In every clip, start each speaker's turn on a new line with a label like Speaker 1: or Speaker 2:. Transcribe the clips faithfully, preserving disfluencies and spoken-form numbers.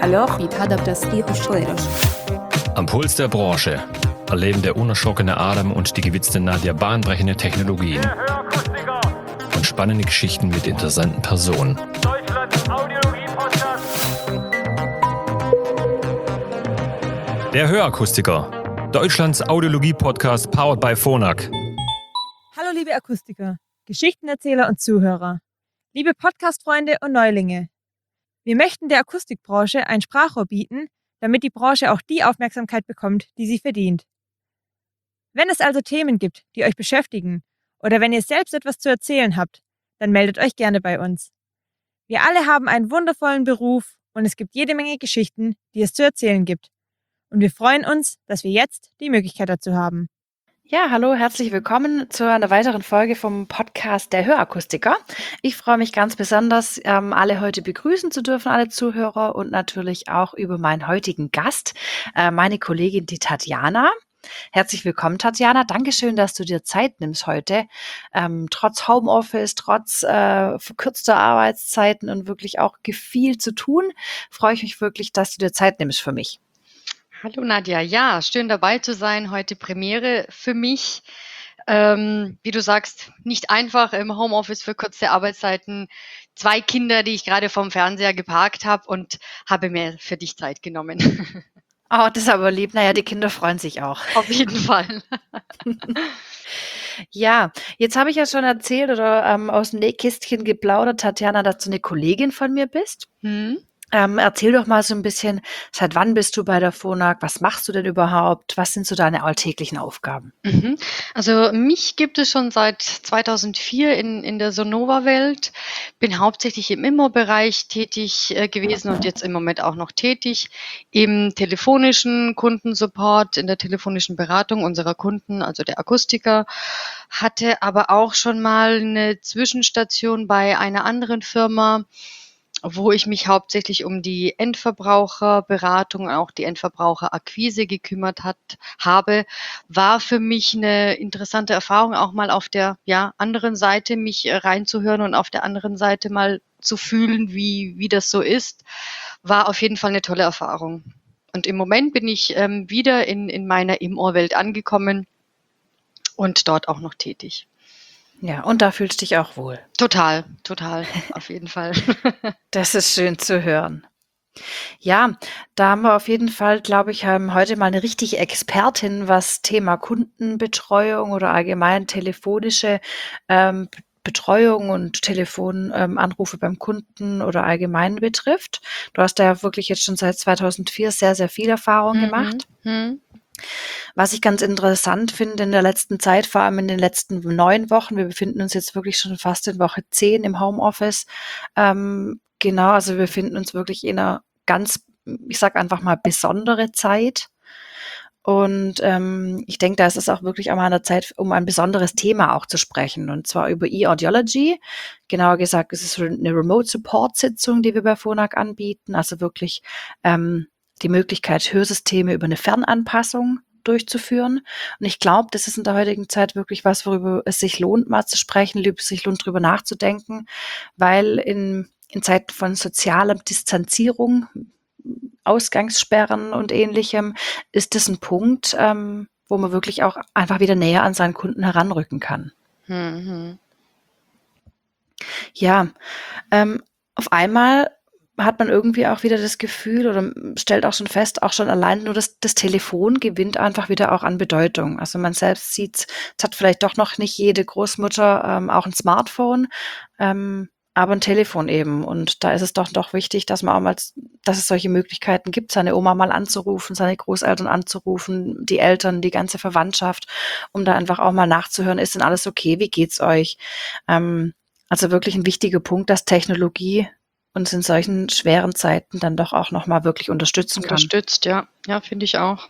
Speaker 1: alors يتهدى بتسقيط الشويرش.
Speaker 2: Am Puls der Branche erleben der unerschrockene Adam und die gewitzte Nadja bahnbrechende Technologien und spannende Geschichten mit interessanten Personen.
Speaker 3: Deutschlands Audiologie-Podcast.
Speaker 2: Der Hörakustiker, Deutschlands Audiologie-Podcast powered by Phonak.
Speaker 4: Hallo liebe Akustiker, Geschichtenerzähler und Zuhörer, liebe Podcast-Freunde und Neulinge. Wir möchten der Akustikbranche ein Sprachrohr bieten, damit die Branche auch die Aufmerksamkeit bekommt, die sie verdient. Wenn es also Themen gibt, die euch beschäftigen, oder wenn ihr selbst etwas zu erzählen habt, dann meldet euch gerne bei uns. Wir alle haben einen wundervollen Beruf und es gibt jede Menge Geschichten, die es zu erzählen gibt. Und wir freuen uns, dass wir jetzt die Möglichkeit dazu haben.
Speaker 5: Ja, hallo, herzlich willkommen zu einer weiteren Folge vom Podcast der Hörakustiker. Ich freue mich ganz besonders, ähm, alle heute begrüßen zu dürfen, alle Zuhörer, und natürlich auch über meinen heutigen Gast, äh, meine Kollegin, die Tatjana. Herzlich willkommen, Tatjana. Dankeschön, dass du dir Zeit nimmst heute. Ähm, trotz Homeoffice, trotz äh, verkürzter Arbeitszeiten und wirklich auch viel zu tun, freue ich mich wirklich, dass du dir Zeit nimmst für mich.
Speaker 6: Hallo Nadja, ja, schön dabei zu sein. Heute Premiere für mich. Ähm, wie du sagst, nicht einfach im Homeoffice für kurze Arbeitszeiten. Zwei Kinder, die ich gerade vom Fernseher geparkt habe, und habe mir für dich Zeit genommen.
Speaker 5: Oh, das ist aber lieb. Naja, die Kinder freuen sich auch.
Speaker 6: Auf jeden Fall.
Speaker 5: Ja, jetzt habe ich ja schon erzählt oder ähm, aus dem Nähkästchen geplaudert, Tatjana, dass du eine Kollegin von mir bist.
Speaker 6: Hm?
Speaker 5: Ähm, erzähl doch mal so ein bisschen, seit wann bist du bei der Phonak? Was machst du denn überhaupt? Was sind so deine alltäglichen Aufgaben?
Speaker 6: Mhm. Also mich gibt es schon seit zweitausendvier in, in der Sonova-Welt. Bin hauptsächlich im Immo-Bereich tätig äh, gewesen und jetzt im Moment auch noch tätig. Im telefonischen Kundensupport, in der telefonischen Beratung unserer Kunden, also der Akustiker. Hatte aber auch schon mal eine Zwischenstation bei einer anderen Firma, wo ich mich hauptsächlich um die Endverbraucherberatung und auch die Endverbraucherakquise gekümmert hat, habe, war für mich eine interessante Erfahrung, auch mal auf der ja, anderen Seite mich äh, reinzuhören und auf der anderen Seite mal zu fühlen, wie, wie das so ist. War auf jeden Fall eine tolle Erfahrung. Und im Moment bin ich ähm, wieder in, in meiner Im-Ohr-Welt angekommen und dort auch noch tätig.
Speaker 5: Ja, und da fühlst du dich auch wohl.
Speaker 6: Total, total, auf jeden Fall.
Speaker 5: Das ist schön zu hören. Ja, da haben wir auf jeden Fall, glaube ich, haben heute mal eine richtige Expertin, was Thema Kundenbetreuung oder allgemein telefonische ähm, Betreuung und Telefonanrufe ähm, beim Kunden oder allgemein betrifft. Du hast da ja wirklich jetzt schon seit zweitausendvier sehr, sehr viel Erfahrung
Speaker 6: Mhm.
Speaker 5: gemacht.
Speaker 6: Mhm.
Speaker 5: Was ich ganz interessant finde in der letzten Zeit, vor allem in den letzten neun Wochen, wir befinden uns jetzt wirklich schon fast in Woche zehn im Homeoffice. Ähm, genau, also wir befinden uns wirklich in einer ganz, ich sag einfach mal, besondere Zeit. Und ähm, ich denke, da ist es auch wirklich einmal an der Zeit, um ein besonderes Thema auch zu sprechen, und zwar über E-Audiology. Genauer gesagt, es ist so eine Remote-Support-Sitzung, die wir bei Phonak anbieten, also wirklich ähm, die Möglichkeit, Hörsysteme über eine Fernanpassung durchzuführen. Und ich glaube, das ist in der heutigen Zeit wirklich was, worüber es sich lohnt, mal zu sprechen, es sich lohnt, drüber nachzudenken, weil in, in Zeiten von sozialer Distanzierung, Ausgangssperren und Ähnlichem, ist das ein Punkt, ähm, wo man wirklich auch einfach wieder näher an seinen Kunden heranrücken kann.
Speaker 6: Mhm.
Speaker 5: Ja, ähm, auf einmal hat man irgendwie auch wieder das Gefühl oder stellt auch schon fest, auch schon allein nur das, das Telefon gewinnt einfach wieder auch an Bedeutung. Also man selbst sieht, es hat vielleicht doch noch nicht jede Großmutter ähm, auch ein Smartphone, ähm, aber ein Telefon eben. Und da ist es doch doch wichtig, dass man auch mal, dass es solche Möglichkeiten gibt, seine Oma mal anzurufen, seine Großeltern anzurufen, die Eltern, die ganze Verwandtschaft, um da einfach auch mal nachzuhören, ist denn alles okay, wie geht's euch? Ähm, also wirklich ein wichtiger Punkt, dass Technologie uns in solchen schweren Zeiten dann doch auch noch mal wirklich unterstützen kann.
Speaker 6: Unterstützt, ja. Ja, finde ich auch.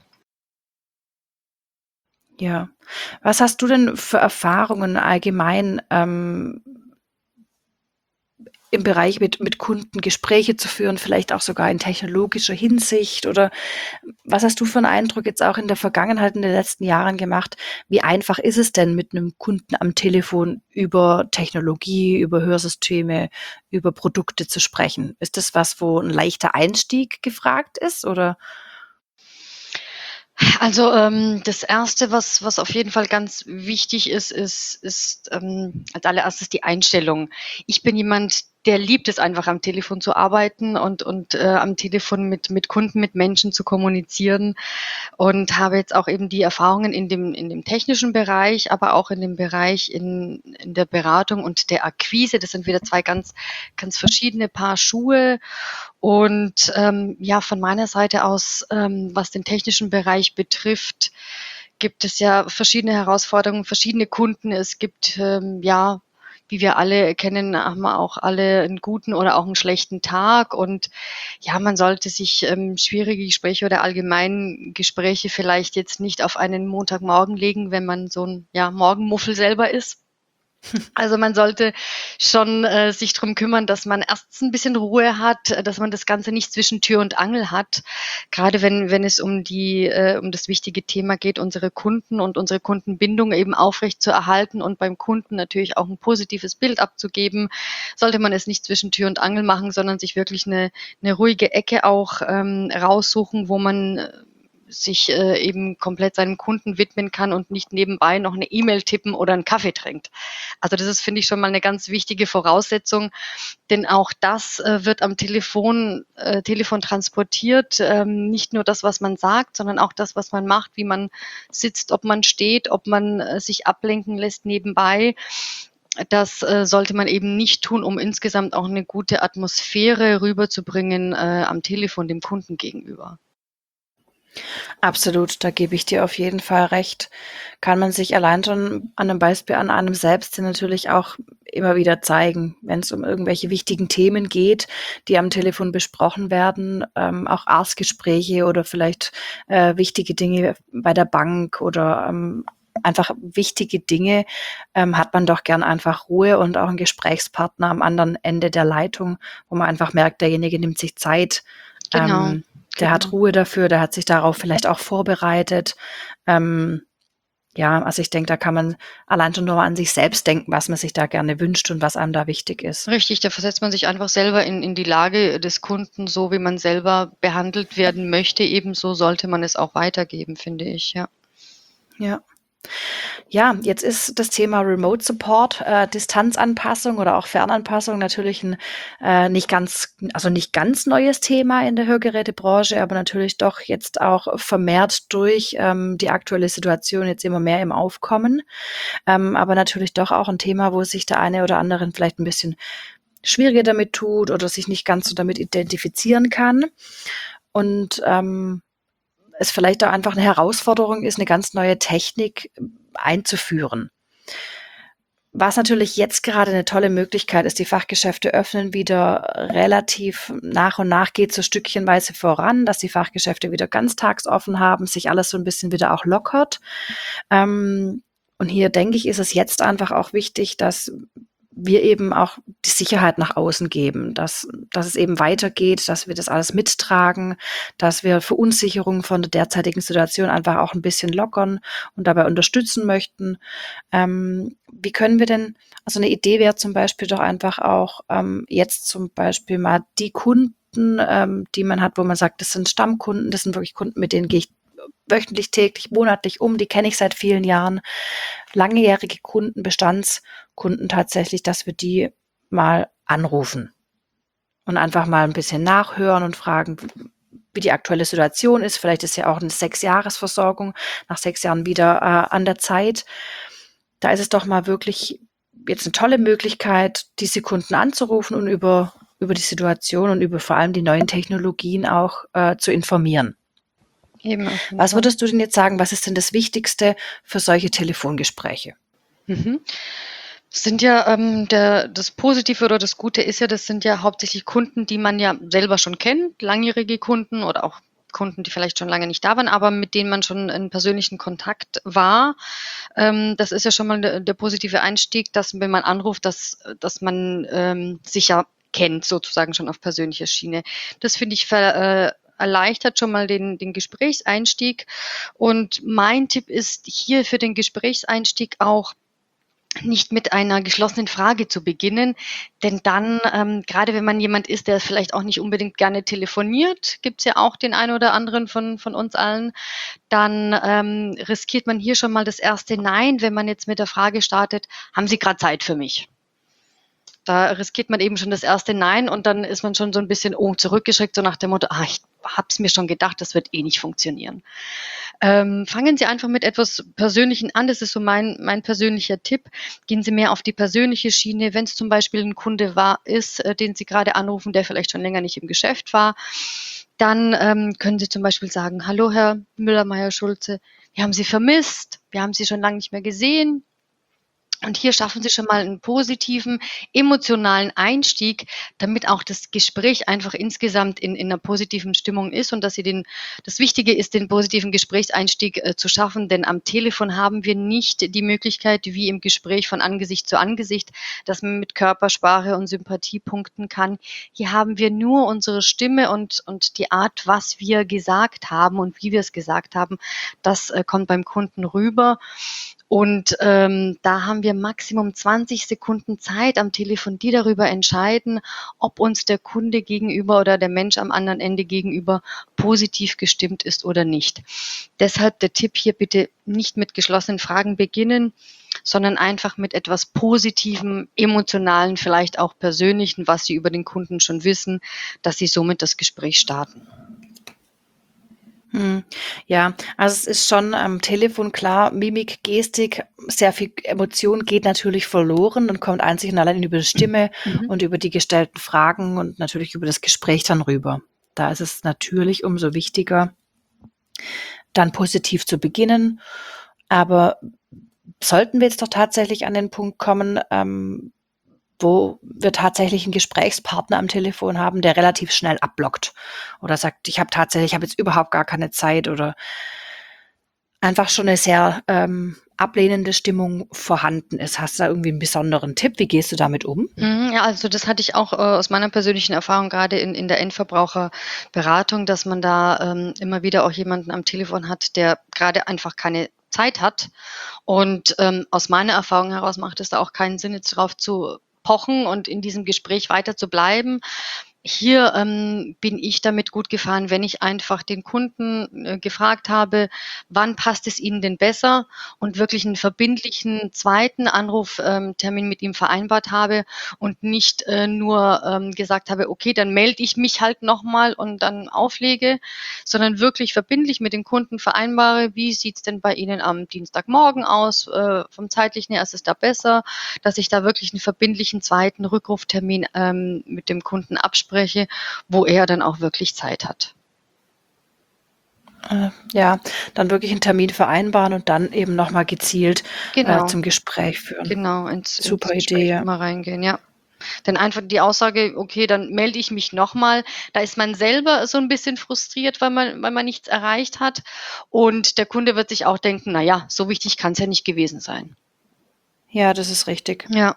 Speaker 5: Ja. Was hast du denn für Erfahrungen allgemein ähm, im Bereich mit, mit Kunden Gespräche zu führen, vielleicht auch sogar in technologischer Hinsicht? Oder was hast du für einen Eindruck jetzt auch in der Vergangenheit, in den letzten Jahren gemacht? Wie einfach ist es denn, mit einem Kunden am Telefon über Technologie, über Hörsysteme, über Produkte zu sprechen? Ist das was, wo ein leichter Einstieg gefragt ist, oder?
Speaker 6: Also ähm, das Erste, was, was auf jeden Fall ganz wichtig ist, ist, ist ähm, als allererstes die Einstellung. Ich bin jemand, der liebt es einfach am Telefon zu arbeiten und, und äh, am Telefon mit, mit Kunden, mit Menschen zu kommunizieren und habe jetzt auch eben die Erfahrungen in dem, in dem technischen Bereich, aber auch in dem Bereich in, in der Beratung und der Akquise. Das sind wieder zwei ganz, ganz verschiedene Paar Schuhe. Und ähm, ja, von meiner Seite aus, ähm, was den technischen Bereich betrifft, gibt es ja verschiedene Herausforderungen, verschiedene Kunden. Es gibt ähm, ja, wie wir alle kennen, haben wir auch alle einen guten oder auch einen schlechten Tag. Und ja, man sollte sich ähm, schwierige Gespräche oder allgemein Gespräche vielleicht jetzt nicht auf einen Montagmorgen legen, wenn man so ein ja, Morgenmuffel selber ist. Also man sollte schon äh, sich drum kümmern, dass man erst ein bisschen Ruhe hat, äh, dass man das Ganze nicht zwischen Tür und Angel hat. Gerade wenn, wenn es um die, äh, um das wichtige Thema geht, unsere Kunden und unsere Kundenbindung eben aufrecht zu erhalten und beim Kunden natürlich auch ein positives Bild abzugeben, sollte man es nicht zwischen Tür und Angel machen, sondern sich wirklich eine, eine ruhige Ecke auch ähm, raussuchen, wo man äh, sich äh, eben komplett seinem Kunden widmen kann und nicht nebenbei noch eine E-Mail tippen oder einen Kaffee trinkt. Also das ist, finde ich, schon mal eine ganz wichtige Voraussetzung, denn auch das äh, wird am Telefon, äh, Telefon transportiert. Ähm, nicht nur das, was man sagt, sondern auch das, was man macht, wie man sitzt, ob man steht, ob man äh, sich ablenken lässt nebenbei. Das äh, sollte man eben nicht tun, um insgesamt auch eine gute Atmosphäre rüberzubringen äh, am Telefon dem Kunden gegenüber.
Speaker 5: Absolut, da gebe ich dir auf jeden Fall recht. Kann man sich allein schon an einem Beispiel an einem selbst natürlich auch immer wieder zeigen, wenn es um irgendwelche wichtigen Themen geht, die am Telefon besprochen werden, ähm, auch Arztgespräche oder vielleicht äh, wichtige Dinge bei der Bank oder ähm, einfach wichtige Dinge, ähm, hat man doch gern einfach Ruhe und auch einen Gesprächspartner am anderen Ende der Leitung, wo man einfach merkt, derjenige nimmt sich Zeit.
Speaker 6: Genau.
Speaker 5: Ähm, Der
Speaker 6: Genau.
Speaker 5: hat Ruhe dafür, der hat sich darauf vielleicht auch vorbereitet. Ähm, ja, also ich denke, da kann man allein schon nur mal an sich selbst denken, was man sich da gerne wünscht und was einem da wichtig ist.
Speaker 6: Richtig, da versetzt man sich einfach selber in, in die Lage des Kunden, so wie man selber behandelt werden möchte. Ebenso sollte man es auch weitergeben, finde ich, ja.
Speaker 5: Ja. Ja, jetzt ist das Thema Remote Support, äh, Distanzanpassung oder auch Fernanpassung natürlich ein äh, nicht ganz, also nicht ganz neues Thema in der Hörgerätebranche, aber natürlich doch jetzt auch vermehrt durch ähm, die aktuelle Situation jetzt immer mehr im Aufkommen. Ähm, aber natürlich doch auch ein Thema, wo sich der eine oder andere vielleicht ein bisschen schwieriger damit tut oder sich nicht ganz so damit identifizieren kann. Und ähm, es vielleicht auch einfach eine Herausforderung ist, eine ganz neue Technik einzuführen. Was natürlich jetzt gerade eine tolle Möglichkeit ist, die Fachgeschäfte öffnen wieder relativ nach und nach, geht so stückchenweise voran, dass die Fachgeschäfte wieder ganztagsoffen haben, sich alles so ein bisschen wieder auch lockert. Ähm, und hier denke ich, ist es jetzt einfach auch wichtig, dass wir eben auch die Sicherheit nach außen geben, dass, dass es eben weitergeht, dass wir das alles mittragen, dass wir Verunsicherungen von der derzeitigen Situation einfach auch ein bisschen lockern und dabei unterstützen möchten. Ähm, wie können wir denn, also eine Idee wäre zum Beispiel doch einfach auch ähm, jetzt zum Beispiel mal die Kunden, ähm, die man hat, wo man sagt, das sind Stammkunden, das sind wirklich Kunden, mit denen gehe ich wöchentlich, täglich, monatlich um, die kenne ich seit vielen Jahren, langjährige Kunden, Bestandskunden tatsächlich, dass wir die mal anrufen und einfach mal ein bisschen nachhören und fragen, wie die aktuelle Situation ist. Vielleicht ist ja auch eine Sechs-Jahres-Versorgung nach sechs Jahren wieder äh, an der Zeit. Da ist es doch mal wirklich jetzt eine tolle Möglichkeit, diese Kunden anzurufen und über, über die Situation und über vor allem die neuen Technologien auch äh, zu informieren.
Speaker 6: Eben.
Speaker 5: Was würdest du denn jetzt sagen, was ist denn das Wichtigste für solche Telefongespräche?
Speaker 6: Mhm. Das sind ja ähm, der, das Positive oder das Gute ist ja, das sind ja hauptsächlich Kunden, die man ja selber schon kennt, langjährige Kunden oder auch Kunden, die vielleicht schon lange nicht da waren, aber mit denen man schon in persönlichen Kontakt war. Ähm, das ist ja schon mal der, der positive Einstieg, dass wenn man anruft, dass, dass man ähm, sich ja kennt, sozusagen schon auf persönlicher Schiene. Das finde ich ver, äh, erleichtert schon mal den, den Gesprächseinstieg. Und mein Tipp ist hier für den Gesprächseinstieg auch, nicht mit einer geschlossenen Frage zu beginnen, denn dann, ähm, gerade wenn man jemand ist, der vielleicht auch nicht unbedingt gerne telefoniert, gibt's ja auch den einen oder anderen von, von uns allen, dann ähm, riskiert man hier schon mal das erste Nein, wenn man jetzt mit der Frage startet, haben Sie gerade Zeit für mich? Da riskiert man eben schon das erste Nein und dann ist man schon so ein bisschen oh, zurückgeschreckt, so nach dem Motto, ah, ich hab's mir schon gedacht, das wird eh nicht funktionieren. Ähm, fangen Sie einfach mit etwas Persönlichen an, das ist so mein, mein persönlicher Tipp. Gehen Sie mehr auf die persönliche Schiene, wenn es zum Beispiel ein Kunde war, ist, äh, den Sie gerade anrufen, der vielleicht schon länger nicht im Geschäft war, dann ähm, können Sie zum Beispiel sagen, hallo Herr Müller-Meyer-Schulze, wir haben Sie vermisst, wir haben Sie schon lange nicht mehr gesehen. Und hier schaffen Sie schon mal einen positiven, emotionalen Einstieg, damit auch das Gespräch einfach insgesamt in, in einer positiven Stimmung ist und dass Sie den, das Wichtige ist, den positiven Gesprächseinstieg äh, zu schaffen, denn am Telefon haben wir nicht die Möglichkeit, wie im Gespräch von Angesicht zu Angesicht, dass man mit Körpersprache und Sympathie punkten kann. Hier haben wir nur unsere Stimme und, und die Art, was wir gesagt haben und wie wir es gesagt haben, das äh, kommt beim Kunden rüber. Und ähm, da haben wir Maximum zwanzig Sekunden Zeit am Telefon, die darüber entscheiden, ob uns der Kunde gegenüber oder der Mensch am anderen Ende gegenüber positiv gestimmt ist oder nicht. Deshalb der Tipp hier, bitte nicht mit geschlossenen Fragen beginnen, sondern einfach mit etwas Positivem, Emotionalen, vielleicht auch Persönlichen, was Sie über den Kunden schon wissen, dass Sie somit das Gespräch starten.
Speaker 5: Hm, ja, also es ist schon am Telefon klar, Mimik, Gestik, sehr viel Emotion geht natürlich verloren und kommt einzig und allein über die Stimme
Speaker 6: Mhm.
Speaker 5: und über die gestellten Fragen und natürlich über das Gespräch dann rüber. Da ist es natürlich umso wichtiger, dann positiv zu beginnen. Aber sollten wir jetzt doch tatsächlich an den Punkt kommen, ähm, wo wir tatsächlich einen Gesprächspartner am Telefon haben, der relativ schnell abblockt oder sagt, ich habe tatsächlich, ich habe jetzt überhaupt gar keine Zeit oder einfach schon eine sehr ähm, ablehnende Stimmung vorhanden ist. Hast du da irgendwie einen besonderen Tipp? Wie gehst du damit um?
Speaker 6: Mhm, Ja, also das hatte ich auch äh, aus meiner persönlichen Erfahrung gerade in, in der Endverbraucherberatung, dass man da ähm, immer wieder auch jemanden am Telefon hat, der gerade einfach keine Zeit hat. Und ähm, aus meiner Erfahrung heraus macht es da auch keinen Sinn, jetzt darauf zu pochen und in diesem Gespräch weiter zu bleiben. Hier ähm, bin ich damit gut gefahren, wenn ich einfach den Kunden äh, gefragt habe, wann passt es Ihnen denn besser und wirklich einen verbindlichen zweiten Anruftermin mit ihm vereinbart habe und nicht äh, nur ähm, gesagt habe, okay, dann melde ich mich halt nochmal und dann auflege, sondern wirklich verbindlich mit dem Kunden vereinbare, wie sieht es denn bei Ihnen am Dienstagmorgen aus, äh, vom zeitlichen her ist es da besser, dass ich da wirklich einen verbindlichen zweiten Rückruftermin ähm, mit dem Kunden abspreche, wo er dann auch wirklich Zeit hat.
Speaker 5: Äh, ja, dann wirklich einen Termin vereinbaren und dann eben nochmal gezielt
Speaker 6: Genau.
Speaker 5: äh, zum Gespräch führen.
Speaker 6: Genau, ins,
Speaker 5: Super
Speaker 6: ins
Speaker 5: Idee,
Speaker 6: Gespräch
Speaker 5: ja.
Speaker 6: mal reingehen, ja. Denn einfach die Aussage, okay, dann melde ich mich nochmal, da ist man selber so ein bisschen frustriert, weil man, weil man nichts erreicht hat. Und der Kunde wird sich auch denken, na ja, so wichtig kann es ja nicht gewesen sein.
Speaker 5: Ja, das ist richtig.
Speaker 6: Ja.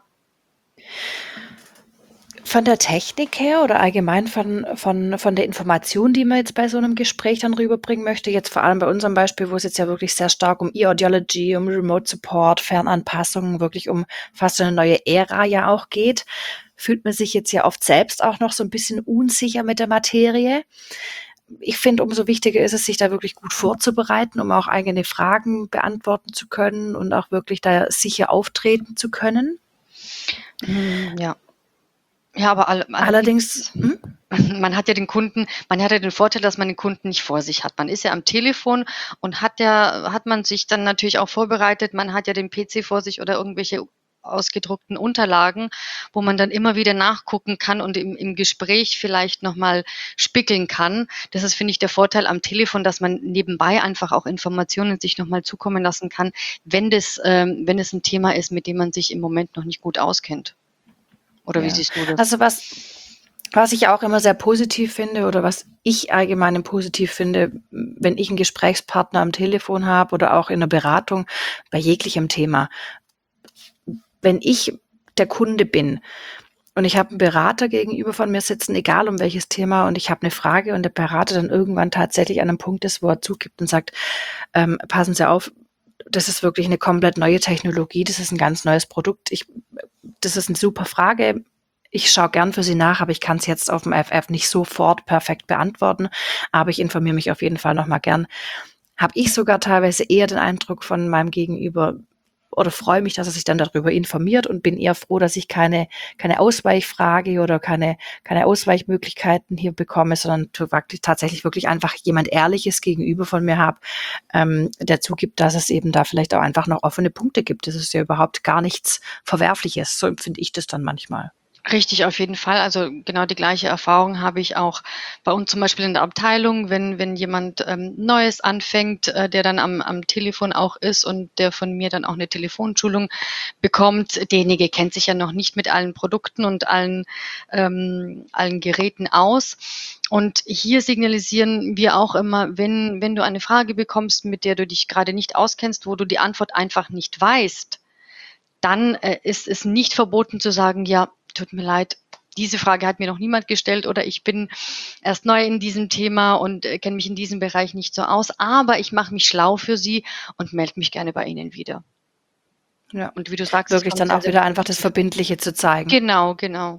Speaker 5: Von der Technik her oder allgemein von, von, von der Information, die man jetzt bei so einem Gespräch dann rüberbringen möchte, jetzt vor allem bei unserem Beispiel, wo es jetzt ja wirklich sehr stark um E-Audiology, um Remote Support, Fernanpassungen, wirklich um fast eine neue Ära ja auch geht, fühlt man sich jetzt ja oft selbst auch noch so ein bisschen unsicher mit der Materie. Ich finde, umso wichtiger ist es, sich da wirklich gut vorzubereiten, um auch eigene Fragen beantworten zu können und auch wirklich da sicher auftreten zu können.
Speaker 6: Mhm, ja. Ja, aber all,
Speaker 5: Allerdings, hm?
Speaker 6: man hat ja den Kunden, man hat ja den Vorteil, dass man den Kunden nicht vor sich hat. Man ist ja am Telefon und hat ja, hat man sich dann natürlich auch vorbereitet. Man hat ja den P C vor sich oder irgendwelche ausgedruckten Unterlagen, wo man dann immer wieder nachgucken kann und im, im Gespräch vielleicht nochmal spickeln kann. Das ist, finde ich, der Vorteil am Telefon, dass man nebenbei einfach auch Informationen sich nochmal zukommen lassen kann, wenn das, ähm, wenn es ein Thema ist, mit dem man sich im Moment noch nicht gut auskennt. Oder wie
Speaker 5: Ja.
Speaker 6: siehst du das?
Speaker 5: Also was, was ich auch immer sehr positiv finde oder was ich allgemein positiv finde, wenn ich einen Gesprächspartner am Telefon habe oder auch in einer Beratung bei jeglichem Thema. Wenn ich der Kunde bin, und ich habe einen Berater gegenüber von mir sitzen, egal um welches Thema, und ich habe eine Frage und der Berater dann irgendwann tatsächlich an einem Punkt ist, wo er zugibt und sagt, ähm, passen Sie auf, das ist wirklich eine komplett neue Technologie, das ist ein ganz neues Produkt. Ich, das ist eine super Frage. Ich schaue gern für Sie nach, aber ich kann es jetzt auf dem F F nicht sofort perfekt beantworten. Aber ich informiere mich auf jeden Fall nochmal gern. Habe ich sogar teilweise eher den Eindruck von meinem Gegenüber oder freue mich, dass er sich dann darüber informiert und bin eher froh, dass ich keine, keine Ausweichfrage oder keine, keine Ausweichmöglichkeiten hier bekomme, sondern wirklich, tatsächlich wirklich einfach jemand Ehrliches gegenüber von mir habe, ähm, der zugibt, dass es eben da vielleicht auch einfach noch offene Punkte gibt. Das ist ja überhaupt gar nichts Verwerfliches. So empfinde ich das dann manchmal.
Speaker 6: Richtig, auf jeden Fall. Also genau die gleiche Erfahrung habe ich auch bei uns zum Beispiel in der Abteilung, wenn wenn jemand ähm, Neues anfängt, äh, der dann am, am Telefon auch ist und der von mir dann auch eine Telefonschulung bekommt. Derjenige kennt sich ja noch nicht mit allen Produkten und allen, ähm, allen Geräten aus. Und hier signalisieren wir auch immer, wenn, wenn du eine Frage bekommst, mit der du dich gerade nicht auskennst, wo du die Antwort einfach nicht weißt, dann äh, ist es nicht verboten zu sagen, ja, tut mir leid, diese Frage hat mir noch niemand gestellt oder ich bin erst neu in diesem Thema und äh, kenne mich in diesem Bereich nicht so aus, aber ich mache mich schlau für Sie und melde mich gerne bei Ihnen wieder.
Speaker 5: Ja.
Speaker 6: Und wie du sagst,
Speaker 5: Wirklich
Speaker 6: es
Speaker 5: dann
Speaker 6: kommt
Speaker 5: auch
Speaker 6: sehr,
Speaker 5: wieder
Speaker 6: sehr
Speaker 5: einfach das
Speaker 6: positiv.
Speaker 5: Verbindliche zu zeigen.
Speaker 6: Genau, genau.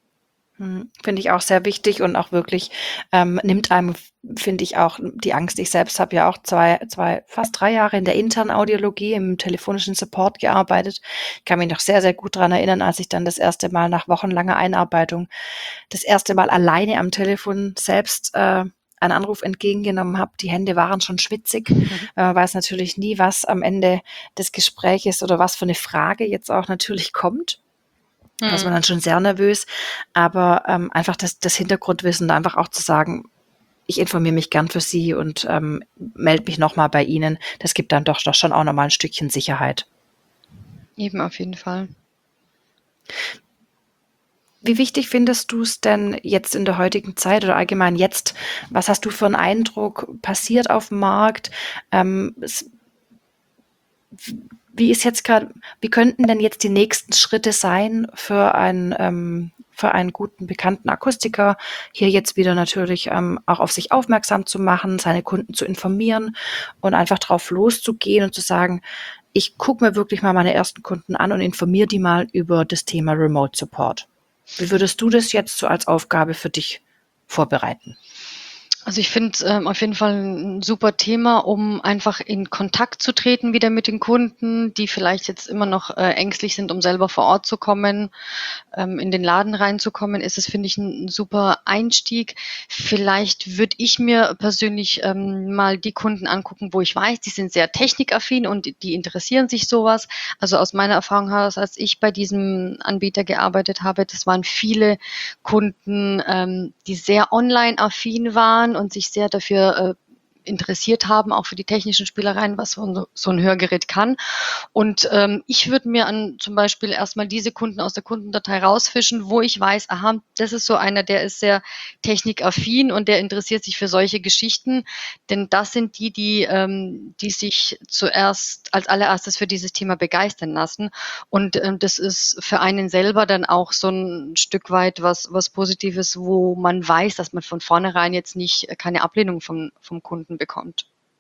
Speaker 5: Hm, Finde ich auch sehr wichtig und auch wirklich ähm, nimmt einem, finde ich, auch die Angst. Ich selbst habe ja auch zwei, zwei, fast drei Jahre in der internen Audiologie im telefonischen Support gearbeitet. Ich kann mich noch sehr, sehr gut daran erinnern, als ich dann das erste Mal nach wochenlanger Einarbeitung das erste Mal alleine am Telefon selbst äh, einen Anruf entgegengenommen habe. Die Hände waren schon schwitzig.
Speaker 6: Mhm.
Speaker 5: Äh, Man weiß natürlich nie, was am Ende des Gesprächs oder was für eine Frage jetzt auch natürlich kommt. Da ist man dann schon sehr nervös, aber ähm, einfach das, das Hintergrundwissen, einfach auch zu sagen, ich informiere mich gern für Sie und ähm, melde mich nochmal bei Ihnen, das gibt dann doch, doch schon auch nochmal ein Stückchen Sicherheit.
Speaker 6: Eben auf jeden Fall.
Speaker 5: Wie wichtig findest du es denn jetzt in der heutigen Zeit oder allgemein jetzt? Was hast du für einen Eindruck passiert auf dem Markt? Ähm, es, Wie ist jetzt gerade, wie könnten denn jetzt die nächsten Schritte sein für einen, ähm, für einen guten, bekannten Akustiker, hier jetzt wieder natürlich ähm, auch auf sich aufmerksam zu machen, seine Kunden zu informieren und einfach drauf loszugehen und zu sagen, ich gucke mir wirklich mal meine ersten Kunden an und informiere die mal über das Thema Remote Support. Wie würdest du das jetzt so als Aufgabe für dich vorbereiten?
Speaker 6: Also ich finde ähm, auf jeden Fall ein super Thema, um einfach in Kontakt zu treten wieder mit den Kunden, die vielleicht jetzt immer noch äh, ängstlich sind, um selber vor Ort zu kommen, ähm, in den Laden reinzukommen, ist es, finde ich, ein super Einstieg. Vielleicht würde ich mir persönlich ähm, mal die Kunden angucken, wo ich weiß, die sind sehr technikaffin und die interessieren sich sowas. Also aus meiner Erfahrung heraus, als ich bei diesem Anbieter gearbeitet habe, das waren viele Kunden, ähm, die sehr online-affin waren und sich sehr dafür äh, interessiert haben, auch für die technischen Spielereien, was so, so ein Hörgerät kann. Und ähm, ich würde mir an zum Beispiel erstmal diese Kunden aus der Kundendatei rausfischen, wo ich weiß, aha, das ist so einer, der ist sehr technikaffin und der interessiert sich für solche Geschichten. Denn das sind die, die, ähm, die sich zuerst als allererstes für dieses Thema begeistern lassen. Und ähm, das ist für einen selber dann auch so ein Stück weit was, was Positives, wo man weiß, dass man von vornherein jetzt nicht äh, keine Ablehnung vom, vom Kunden bekommt.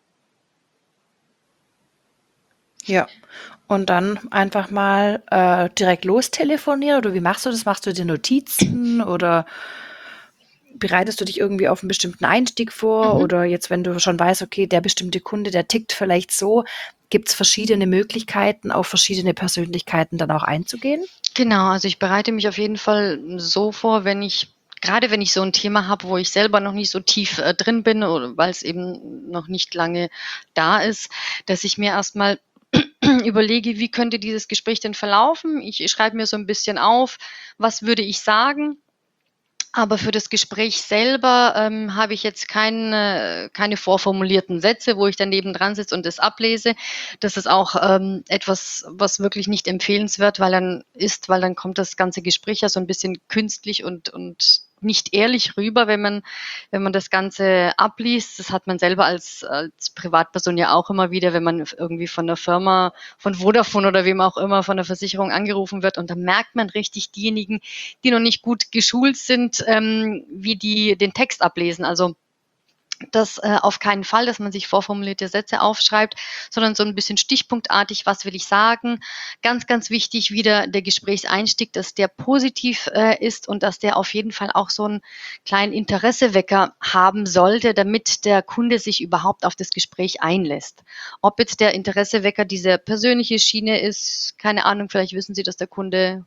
Speaker 5: Ja, und dann einfach mal äh, direkt lostelefonieren oder wie machst du das? Machst du dir Notizen oder bereitest du dich irgendwie auf einen bestimmten Einstieg vor?
Speaker 6: Mhm.
Speaker 5: Oder jetzt, wenn du schon weißt, okay, der bestimmte Kunde, der tickt vielleicht so, gibt es verschiedene Möglichkeiten, auf verschiedene Persönlichkeiten dann auch einzugehen?
Speaker 6: Genau, also ich bereite mich auf jeden Fall so vor, wenn ich gerade wenn ich so ein Thema habe, wo ich selber noch nicht so tief äh, drin bin oder weil es eben noch nicht lange da ist, dass ich mir erstmal überlege, wie könnte dieses Gespräch denn verlaufen? Ich schreibe mir so ein bisschen auf, was würde ich sagen? Aber für das Gespräch selber ähm, habe ich jetzt keine, keine vorformulierten Sätze, wo ich dann nebendran sitze und das ablese. Das ist auch ähm, etwas, was wirklich nicht empfehlenswert weil dann ist, weil dann kommt das ganze Gespräch ja so ein bisschen künstlich und, und nicht ehrlich rüber, wenn man, wenn man das Ganze abliest. Das hat man selber als, als Privatperson ja auch immer wieder, wenn man irgendwie von der Firma, von Vodafone oder wem auch immer, von der Versicherung angerufen wird. Und da merkt man richtig diejenigen, die noch nicht gut geschult sind, ähm, wie die den Text ablesen. Also das äh, auf keinen Fall, dass man sich vorformulierte Sätze aufschreibt, sondern so ein bisschen stichpunktartig, was will ich sagen. Ganz, ganz wichtig wieder der Gesprächseinstieg, dass der positiv äh, ist und dass der auf jeden Fall auch so einen kleinen Interessewecker haben sollte, damit der Kunde sich überhaupt auf das Gespräch einlässt. Ob jetzt der Interessewecker diese persönliche Schiene ist, keine Ahnung, vielleicht wissen Sie, dass der Kunde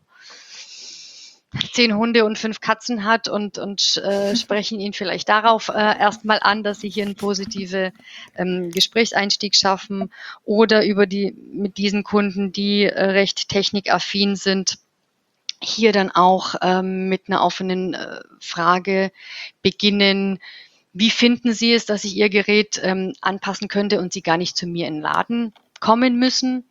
Speaker 6: zehn Hunde und fünf Katzen hat und, und äh, sprechen ihn vielleicht darauf äh, erstmal an, dass sie hier einen positiven ähm, Gesprächseinstieg schaffen, oder über die mit diesen Kunden, die äh, recht technikaffin sind, hier dann auch ähm, mit einer offenen äh, Frage beginnen. Wie finden Sie es, dass ich Ihr Gerät ähm, anpassen könnte und Sie gar nicht zu mir in den Laden kommen müssen?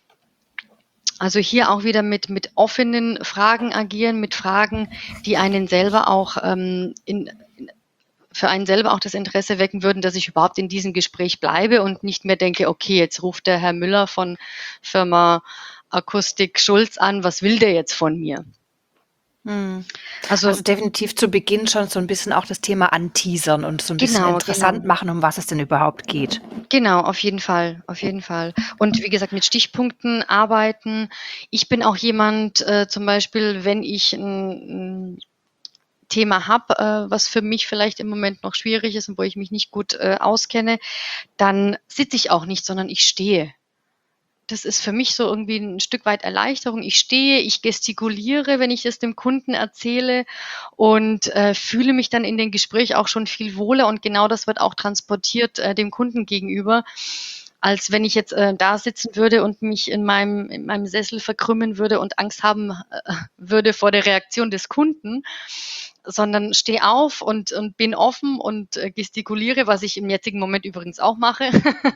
Speaker 6: Also hier auch wieder mit, mit offenen Fragen agieren, mit Fragen, die einen selber auch ähm, in, für einen selber auch das Interesse wecken würden, dass ich überhaupt in diesem Gespräch bleibe und nicht mehr denke, okay, jetzt ruft der Herr Müller von Firma Akustik Schulz an, was will der jetzt von mir?
Speaker 5: Hm.
Speaker 6: Also,
Speaker 5: Also definitiv zu Beginn schon so ein bisschen auch das Thema anteasern und so ein bisschen
Speaker 6: Genau,
Speaker 5: interessant
Speaker 6: genau.
Speaker 5: machen, um was es denn überhaupt geht.
Speaker 6: Genau, auf jeden Fall, auf jeden Fall. Und wie gesagt, mit Stichpunkten arbeiten. Ich bin auch jemand, äh, zum Beispiel, wenn ich ein, ein Thema habe, äh, was für mich vielleicht im Moment noch schwierig ist und wo ich mich nicht gut äh, auskenne, dann sitze ich auch nicht, sondern ich stehe. Das ist für mich so irgendwie ein Stück weit Erleichterung. Ich stehe, ich gestikuliere, wenn ich es dem Kunden erzähle, und äh, fühle mich dann in dem Gespräch auch schon viel wohler, und genau das wird auch transportiert äh, dem Kunden gegenüber, als wenn ich jetzt äh, da sitzen würde und mich in meinem, in meinem Sessel verkrümmen würde und Angst haben äh, würde vor der Reaktion des Kunden, sondern stehe auf und, und bin offen und äh, gestikuliere, was ich im jetzigen Moment übrigens auch mache.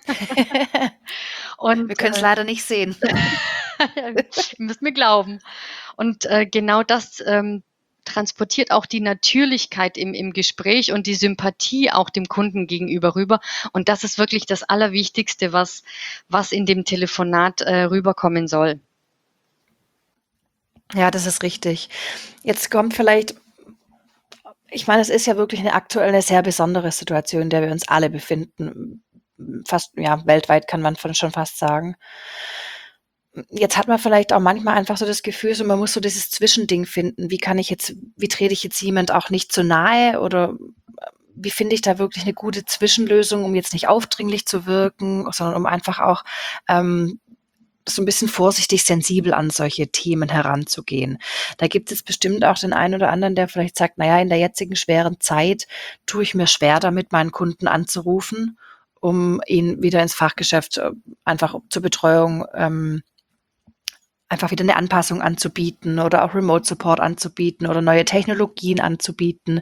Speaker 6: Und
Speaker 5: Wir können es
Speaker 6: äh,
Speaker 5: leider nicht sehen.
Speaker 6: Ihr müsst mir glauben. Und äh, genau das ähm, transportiert auch die Natürlichkeit im, im Gespräch und die Sympathie auch dem Kunden gegenüber rüber. Und das ist wirklich das Allerwichtigste, was, was in dem Telefonat äh, rüberkommen soll.
Speaker 5: Ja, das ist richtig. Jetzt kommt vielleicht, ich meine, es ist ja wirklich eine aktuell eine sehr besondere Situation, in der wir uns alle befinden. Fast, ja, weltweit kann man von, schon fast sagen. Jetzt hat man vielleicht auch manchmal einfach so das Gefühl, so man muss so dieses Zwischending finden. Wie kann ich jetzt, wie trete ich jetzt jemand auch nicht zu nahe, oder wie finde ich da wirklich eine gute Zwischenlösung, um jetzt nicht aufdringlich zu wirken, sondern um einfach auch ähm, so ein bisschen vorsichtig, sensibel an solche Themen heranzugehen. Da gibt es bestimmt auch den einen oder anderen, der vielleicht sagt, naja, in der jetzigen schweren Zeit tue ich mir schwer damit, meinen Kunden anzurufen, um ihn wieder ins Fachgeschäft äh, einfach zur Betreuung ähm, einfach wieder eine Anpassung anzubieten oder auch Remote Support anzubieten oder neue Technologien anzubieten.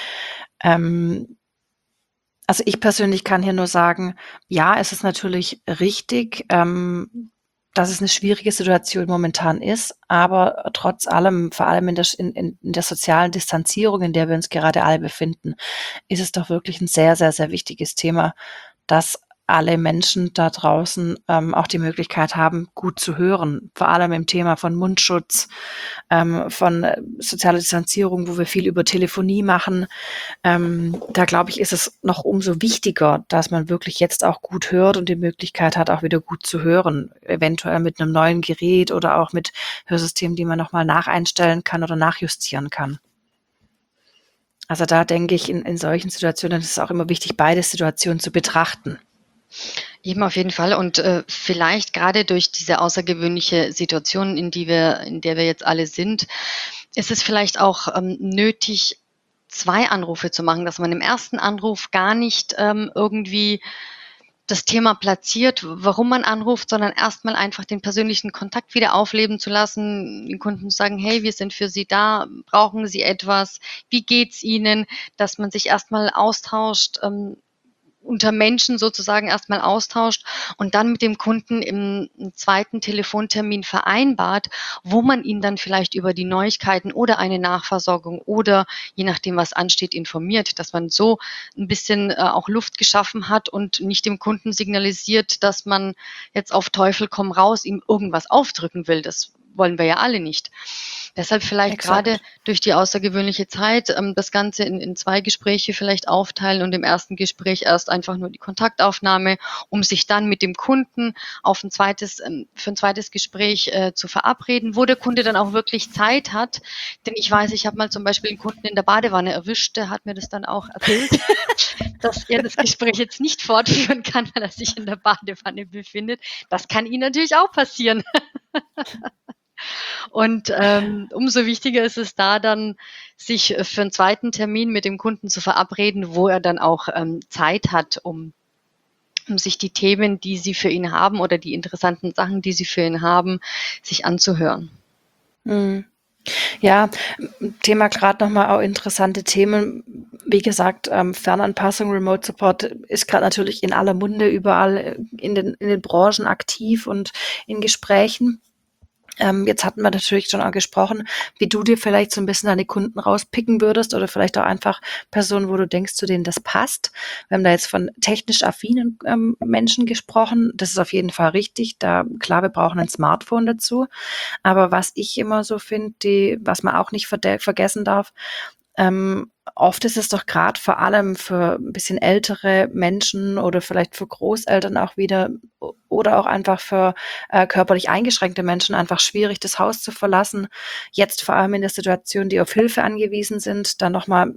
Speaker 5: Ähm, also ich persönlich kann hier nur sagen, ja, es ist natürlich richtig, ähm, dass es eine schwierige Situation momentan ist, aber trotz allem, vor allem in der, in, in der sozialen Distanzierung, in der wir uns gerade alle befinden, ist es doch wirklich ein sehr, sehr, sehr wichtiges Thema, dass alle Menschen da draußen ähm, auch die Möglichkeit haben, gut zu hören. Vor allem im Thema von Mundschutz, ähm, von äh, sozialer Distanzierung, wo wir viel über Telefonie machen. Ähm, da glaube ich, ist es noch umso wichtiger, dass man wirklich jetzt auch gut hört und die Möglichkeit hat, auch wieder gut zu hören. Eventuell mit einem neuen Gerät oder auch mit Hörsystemen, die man nochmal nacheinstellen kann oder nachjustieren kann. Also da denke ich, in, in solchen Situationen ist es auch immer wichtig, beide Situationen zu betrachten.
Speaker 6: Eben auf jeden Fall, und äh, vielleicht gerade durch diese außergewöhnliche Situation, in die wir, in der wir jetzt alle sind, ist es vielleicht auch ähm, nötig, zwei Anrufe zu machen, dass man im ersten Anruf gar nicht ähm, irgendwie das Thema platziert, warum man anruft, sondern erstmal einfach den persönlichen Kontakt wieder aufleben zu lassen, den Kunden zu sagen, hey, wir sind für Sie da, brauchen Sie etwas, wie geht's Ihnen, dass man sich erstmal austauscht, ähm, unter Menschen sozusagen erstmal austauscht und dann mit dem Kunden im zweiten Telefontermin vereinbart, wo man ihn dann vielleicht über die Neuigkeiten oder eine Nachversorgung oder je nachdem, was ansteht, informiert, dass man so ein bisschen äh, auch Luft geschaffen hat und nicht dem Kunden signalisiert, dass man jetzt auf Teufel komm raus ihm irgendwas aufdrücken will. Das wollen wir ja alle nicht. Deshalb vielleicht
Speaker 5: Exakt.
Speaker 6: gerade durch die außergewöhnliche Zeit ähm, das Ganze in, in zwei Gespräche vielleicht aufteilen und im ersten Gespräch erst einfach nur die Kontaktaufnahme, um sich dann mit dem Kunden auf ein zweites, ähm, für ein zweites Gespräch äh, zu verabreden, wo der Kunde dann auch wirklich Zeit hat. Denn ich weiß, ich habe mal zum Beispiel einen Kunden in der Badewanne erwischt, der hat mir das dann auch erzählt, dass er das Gespräch jetzt nicht fortführen kann, weil er sich in der Badewanne befindet. Das kann Ihnen natürlich auch passieren. Und ähm, umso wichtiger ist es da dann, sich für einen zweiten Termin mit dem Kunden zu verabreden, wo er dann auch ähm, Zeit hat, um, um sich die Themen, die Sie für ihn haben oder die interessanten Sachen, die Sie für ihn haben, sich anzuhören.
Speaker 5: Mhm. Ja, Thema gerade nochmal auch interessante Themen. Wie gesagt, ähm, Fernanpassung, Remote Support ist gerade natürlich in aller Munde, überall in den, in den Branchen aktiv und in Gesprächen. Ähm, jetzt hatten wir natürlich schon auch gesprochen, wie du dir vielleicht so ein bisschen deine Kunden rauspicken würdest oder vielleicht auch einfach Personen, wo du denkst, zu denen das passt. Wir haben da jetzt von technisch affinen ähm, Menschen gesprochen. Das ist auf jeden Fall richtig. Da, klar, wir brauchen ein Smartphone dazu. Aber was ich immer so finde, die, was man auch nicht verde- vergessen darf, ähm, oft ist es doch gerade vor allem für ein bisschen ältere Menschen oder vielleicht für Großeltern auch wieder o- oder auch einfach für äh, körperlich eingeschränkte Menschen einfach schwierig, das Haus zu verlassen. Jetzt vor allem in der Situation, die auf Hilfe angewiesen sind, dann nochmal,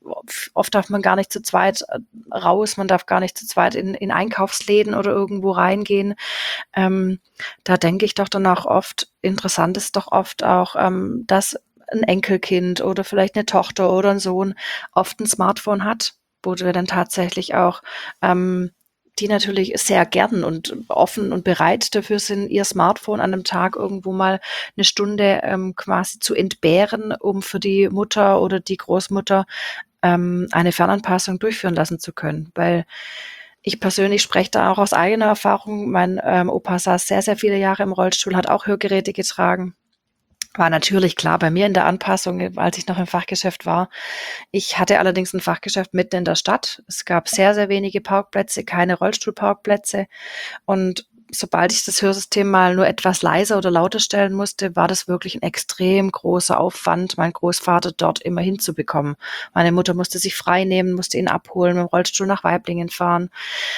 Speaker 5: oft darf man gar nicht zu zweit äh, raus, man darf gar nicht zu zweit in, in Einkaufsläden oder irgendwo reingehen. Ähm, da denke ich doch dann auch oft, interessant ist doch oft auch, ähm, dass ein Enkelkind oder vielleicht eine Tochter oder ein Sohn oft ein Smartphone hat, wo wir dann tatsächlich auch ähm, die natürlich sehr gern und offen und bereit dafür sind, ihr Smartphone an einem Tag irgendwo mal eine Stunde ähm, quasi zu entbehren, um für die Mutter oder die Großmutter ähm, eine Fernanpassung durchführen lassen zu können. Weil ich persönlich spreche da auch aus eigener Erfahrung. Mein ähm, Opa saß sehr, sehr viele Jahre im Rollstuhl, hat auch Hörgeräte getragen. War natürlich klar bei mir in der Anpassung, als ich noch im Fachgeschäft war. Ich hatte allerdings ein Fachgeschäft mitten in der Stadt. Es gab sehr, sehr wenige Parkplätze, keine Rollstuhlparkplätze. Und sobald ich das Hörsystem mal nur etwas leiser oder lauter stellen musste, war das wirklich ein extrem großer Aufwand, meinen Großvater dort immer hinzubekommen. Meine Mutter musste sich frei nehmen, musste ihn abholen, mit dem Rollstuhl nach Waiblingen fahren.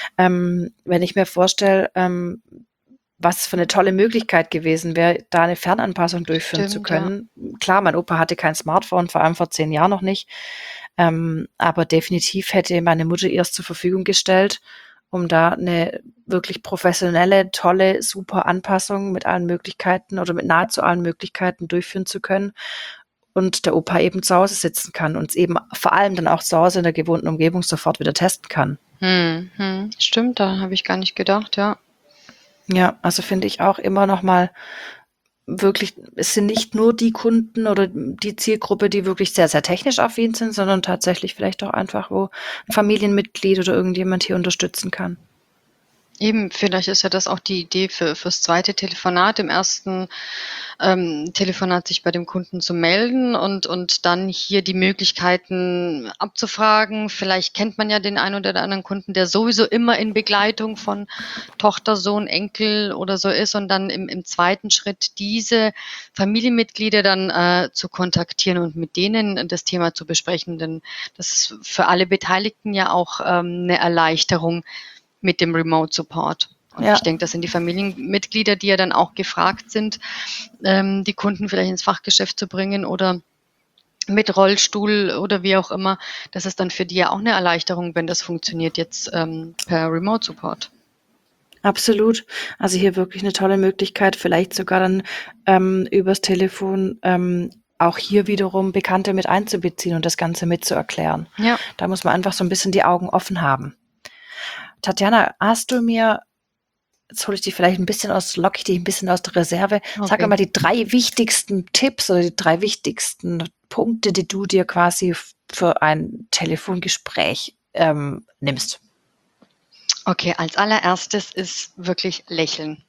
Speaker 5: Ähm, wenn ich mir vorstelle, ähm, was für eine tolle Möglichkeit gewesen wäre, da eine Fernanpassung durchführen zu
Speaker 6: Stimmt, ja.
Speaker 5: können. Klar, mein Opa hatte kein Smartphone, vor allem vor zehn Jahren noch nicht. Ähm, aber definitiv hätte meine Mutter ihr es zur Verfügung gestellt, um da eine wirklich professionelle, tolle, super Anpassung mit allen Möglichkeiten oder mit nahezu allen Möglichkeiten durchführen zu können. Und der Opa eben zu Hause sitzen kann und es eben vor allem dann auch zu Hause in der gewohnten Umgebung sofort wieder testen kann.
Speaker 6: Hm, hm. Stimmt, da habe ich gar nicht gedacht, ja.
Speaker 5: Ja, also finde ich auch immer noch mal wirklich, es sind nicht nur die Kunden oder die Zielgruppe, die wirklich sehr, sehr technisch affin sind, sondern tatsächlich vielleicht auch einfach, wo ein Familienmitglied oder irgendjemand hier unterstützen kann.
Speaker 6: Eben, vielleicht ist ja das auch die Idee für fürs zweite Telefonat. Im ersten ähm, Telefonat sich bei dem Kunden zu melden und und dann hier die Möglichkeiten abzufragen. Vielleicht kennt man ja den einen oder den anderen Kunden, der sowieso immer in Begleitung von Tochter, Sohn, Enkel oder so ist und dann im im zweiten Schritt diese Familienmitglieder dann äh, zu kontaktieren und mit denen das Thema zu besprechen. Denn das ist für alle Beteiligten ja auch ähm, 'ne Erleichterung mit dem Remote Support. Und
Speaker 5: Ja.
Speaker 6: ich denke, das sind die Familienmitglieder, die ja dann auch gefragt sind, ähm, die Kunden vielleicht ins Fachgeschäft zu bringen oder mit Rollstuhl oder wie auch immer. Das ist dann für die ja auch eine Erleichterung, wenn das funktioniert jetzt ähm, per Remote Support.
Speaker 5: Absolut. Also hier wirklich eine tolle Möglichkeit, vielleicht sogar dann ähm, übers Telefon ähm, auch hier wiederum Bekannte mit einzubeziehen und das Ganze mitzuerklären.
Speaker 6: Ja.
Speaker 5: Da muss man einfach so ein bisschen die Augen offen haben. Tatjana, hast du mir, jetzt hole ich dich vielleicht ein bisschen aus, locke ich dich ein bisschen aus der Reserve, sag
Speaker 6: Okay.
Speaker 5: mir mal die drei wichtigsten Tipps oder die drei wichtigsten Punkte, die du dir quasi f- für ein Telefongespräch ähm, nimmst.
Speaker 6: Okay, als allererstes ist wirklich lächeln.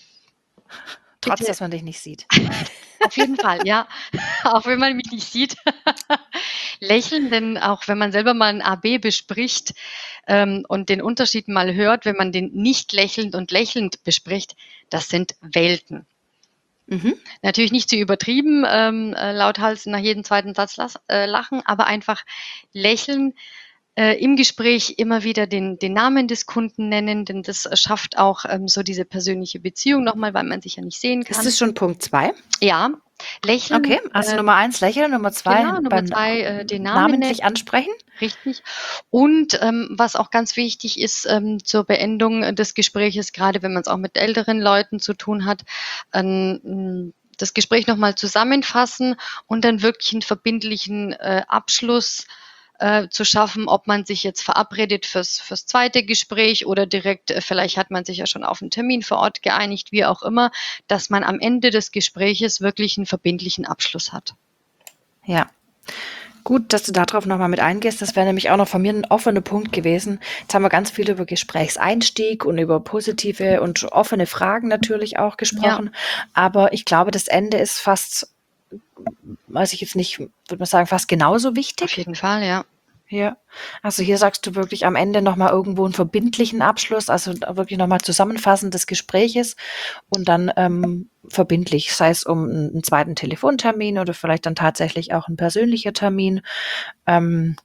Speaker 5: Trotz,
Speaker 6: Bitte.
Speaker 5: dass man dich nicht sieht.
Speaker 6: Auf jeden Fall, ja. Auch wenn man mich nicht sieht. Lächeln, denn auch wenn man selber mal ein A B bespricht ähm, und den Unterschied mal hört, wenn man den nicht lächelnd und lächelnd bespricht, das sind Welten.
Speaker 5: Mhm.
Speaker 6: Natürlich nicht zu übertrieben, ähm, äh, lauthals nach jedem zweiten Satz las- äh, lachen, aber einfach lächeln, äh, im Gespräch immer wieder den, den Namen des Kunden nennen, denn das schafft auch ähm, so diese persönliche Beziehung nochmal, weil man sich ja nicht sehen
Speaker 5: Ist
Speaker 6: kann.
Speaker 5: das schon Punkt zwei?
Speaker 6: Ja, lächeln.
Speaker 5: Okay, also
Speaker 6: äh,
Speaker 5: Nummer eins lächeln, Nummer zwei
Speaker 6: Genau, Nummer
Speaker 5: beim
Speaker 6: zwei, äh, den Namen nennen.
Speaker 5: namentlich ansprechen.
Speaker 6: Richtig. Und ähm, was auch ganz wichtig ist ähm, zur Beendung äh, des Gespräches, gerade wenn man es auch mit älteren Leuten zu tun hat, ähm, das Gespräch nochmal zusammenfassen und dann wirklich einen verbindlichen äh, Abschluss äh, zu schaffen, ob man sich jetzt verabredet fürs, fürs zweite Gespräch oder direkt, äh, vielleicht hat man sich ja schon auf einen Termin vor Ort geeinigt, wie auch immer, dass man am Ende des Gespräches wirklich einen verbindlichen Abschluss hat.
Speaker 5: Ja. Gut, dass du darauf nochmal mit eingehst. Das wäre nämlich auch noch von mir ein offener Punkt gewesen. Jetzt haben wir ganz viel über Gesprächseinstieg und über positive und offene Fragen natürlich auch gesprochen. Aber ich glaube, das Ende ist fast, weiß ich jetzt nicht, würde man sagen, fast genauso wichtig.
Speaker 6: Auf jeden Fall, ja.
Speaker 5: Ja, also hier sagst du wirklich am Ende nochmal irgendwo einen verbindlichen Abschluss, also wirklich nochmal Zusammenfassen des Gespräches und dann ähm, verbindlich, sei es um einen, einen zweiten Telefontermin oder vielleicht dann tatsächlich auch ein persönlicher Termin. Ähm,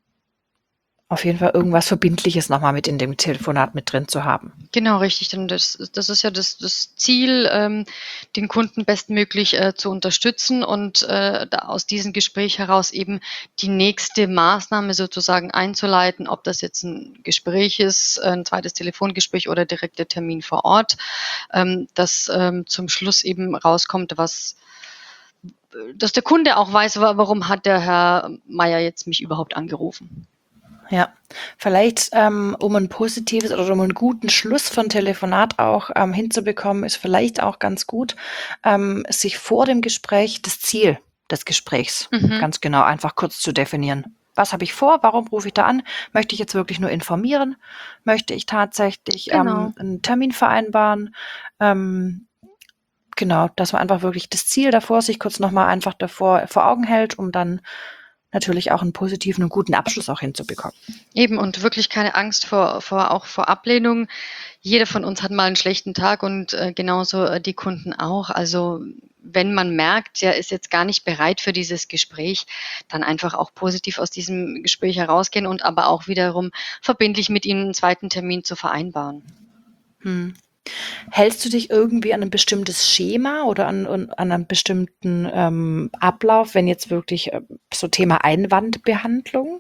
Speaker 5: auf jeden Fall irgendwas Verbindliches nochmal mit in dem Telefonat mit drin zu haben.
Speaker 6: Genau, richtig. Denn das, das ist ja das, das Ziel, ähm, den Kunden bestmöglich äh, zu unterstützen und äh, da aus diesem Gespräch heraus eben die nächste Maßnahme sozusagen einzuleiten, ob das jetzt ein Gespräch ist, ein zweites Telefongespräch oder direkter Termin vor Ort, ähm, dass ähm, zum Schluss eben rauskommt, was dass der Kunde auch weiß, warum hat der Herr Meier jetzt mich überhaupt angerufen.
Speaker 5: Ja, vielleicht ähm, um ein positives oder um einen guten Schluss von Telefonat auch ähm, hinzubekommen, ist vielleicht auch ganz gut, ähm, sich vor dem Gespräch das Ziel des Gesprächs
Speaker 6: Mhm.
Speaker 5: ganz genau einfach kurz zu definieren. Was habe ich vor? Warum rufe ich da an? Möchte ich jetzt wirklich nur informieren? Möchte ich tatsächlich
Speaker 6: Genau.
Speaker 5: ähm, einen Termin vereinbaren? Ähm, genau, dass man einfach wirklich das Ziel davor sich kurz nochmal einfach davor vor Augen hält, um dann natürlich auch einen positiven und guten Abschluss auch hinzubekommen.
Speaker 6: Eben und wirklich keine Angst vor, vor auch vor Ablehnung. Jeder von uns hat mal einen schlechten Tag und äh, genauso äh, die Kunden auch. Also wenn man merkt, der ist jetzt gar nicht bereit für dieses Gespräch, dann einfach auch positiv aus diesem Gespräch herausgehen und aber auch wiederum verbindlich mit ihm einen zweiten Termin zu vereinbaren.
Speaker 5: Hm. Hältst du dich irgendwie an ein bestimmtes Schema oder an, an einen bestimmten ähm, Ablauf, wenn jetzt wirklich äh, so Thema Einwandbehandlung?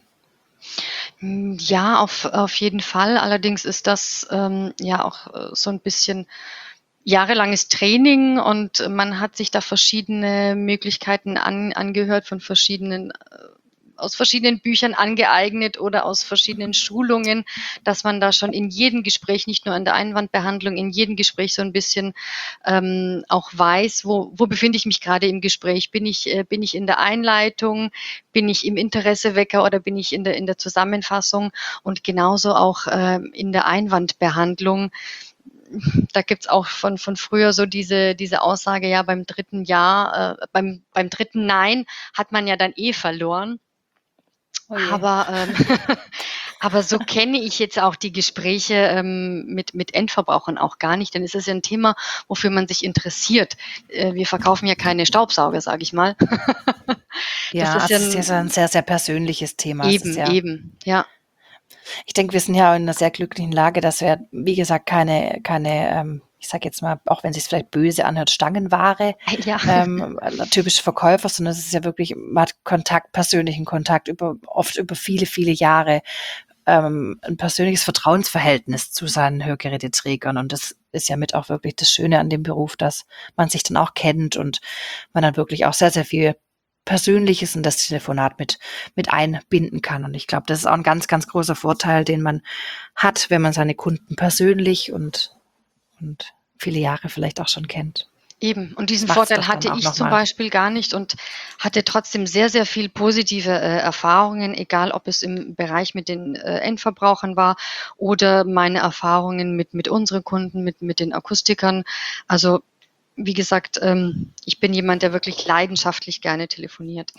Speaker 6: Ja, auf, auf jeden Fall. Allerdings ist das ähm, ja auch äh, so ein bisschen jahrelanges Training und man hat sich da verschiedene Möglichkeiten an, angehört von verschiedenen äh, aus verschiedenen Büchern angeeignet oder aus verschiedenen Schulungen, dass man da schon in jedem Gespräch, nicht nur in der Einwandbehandlung, in jedem Gespräch so ein bisschen ähm, auch weiß, wo, wo befinde ich mich gerade im Gespräch? Bin ich, äh, bin ich in der Einleitung? Bin ich im Interessewecker oder bin ich in der, in der Zusammenfassung? Und genauso auch ähm, in der Einwandbehandlung. Da gibt's auch von, von früher so diese, diese Aussage, ja, beim dritten Ja, äh, beim, beim dritten Nein hat man ja dann eh verloren.
Speaker 5: Oh je.
Speaker 6: Aber, ähm, aber so kenne ich jetzt auch die Gespräche ähm, mit, mit Endverbrauchern auch gar nicht, denn es ist ja ein Thema, wofür man sich interessiert. Äh, wir verkaufen ja keine Staubsauger, sage ich mal.
Speaker 5: Ja,
Speaker 6: das ist
Speaker 5: es
Speaker 6: ja
Speaker 5: ist ja so ein sehr, sehr persönliches Thema. Es
Speaker 6: eben,
Speaker 5: ist ja,
Speaker 6: eben, ja.
Speaker 5: ich denke, wir sind ja in einer sehr glücklichen Lage, dass wir, wie gesagt, keine, keine ähm, ich sage jetzt mal, auch wenn es sich vielleicht böse anhört, Stangenware,
Speaker 6: Ja.
Speaker 5: ähm, typische Verkäufer, sondern es ist ja wirklich, man hat Kontakt, persönlichen Kontakt, über oft über viele, viele Jahre, ähm, ein persönliches Vertrauensverhältnis zu seinen Hörgeräteträgern. Und das ist ja mit auch wirklich das Schöne an dem Beruf, dass man sich dann auch kennt und man dann wirklich auch sehr, sehr viel Persönliches in das Telefonat mit, mit einbinden kann. Und ich glaube, das ist auch ein ganz, ganz großer Vorteil, den man hat, wenn man seine Kunden persönlich und und viele Jahre vielleicht auch schon kennt.
Speaker 6: Eben. Und diesen
Speaker 5: Macht's
Speaker 6: Vorteil
Speaker 5: doch
Speaker 6: hatte
Speaker 5: dann auch
Speaker 6: ich
Speaker 5: noch
Speaker 6: zum
Speaker 5: mal.
Speaker 6: Beispiel gar nicht und hatte trotzdem sehr, sehr viel positive äh, Erfahrungen, egal ob es im Bereich mit den äh, Endverbrauchern war oder meine Erfahrungen mit, mit unseren Kunden, mit, mit den Akustikern. Also, wie gesagt, ähm, ich bin jemand, der wirklich leidenschaftlich gerne telefoniert.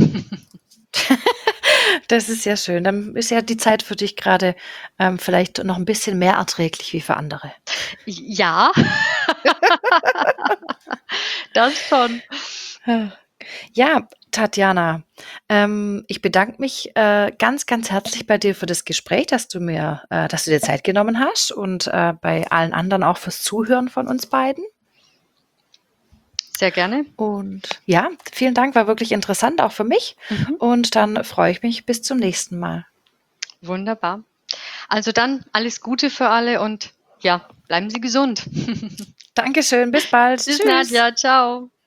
Speaker 5: Das ist ja schön. Dann ist ja die Zeit für dich gerade ähm, vielleicht noch ein bisschen mehr erträglich wie für andere.
Speaker 6: Ja, das schon.
Speaker 5: Ja, Tatjana, ähm, ich bedanke mich äh, ganz, ganz herzlich bei dir für das Gespräch, dass du mir, äh, dass du dir Zeit genommen hast und äh, bei allen anderen auch fürs Zuhören von uns beiden.
Speaker 6: Sehr gerne.
Speaker 5: Und ja, vielen Dank, war wirklich interessant, auch für mich.
Speaker 6: Mhm.
Speaker 5: Und dann freue ich mich bis zum nächsten Mal.
Speaker 6: Wunderbar. Also dann alles Gute für alle und ja, bleiben Sie gesund.
Speaker 5: Dankeschön, bis bald.
Speaker 6: Tschüss,
Speaker 5: Tschüss.
Speaker 6: Nadja. Ciao.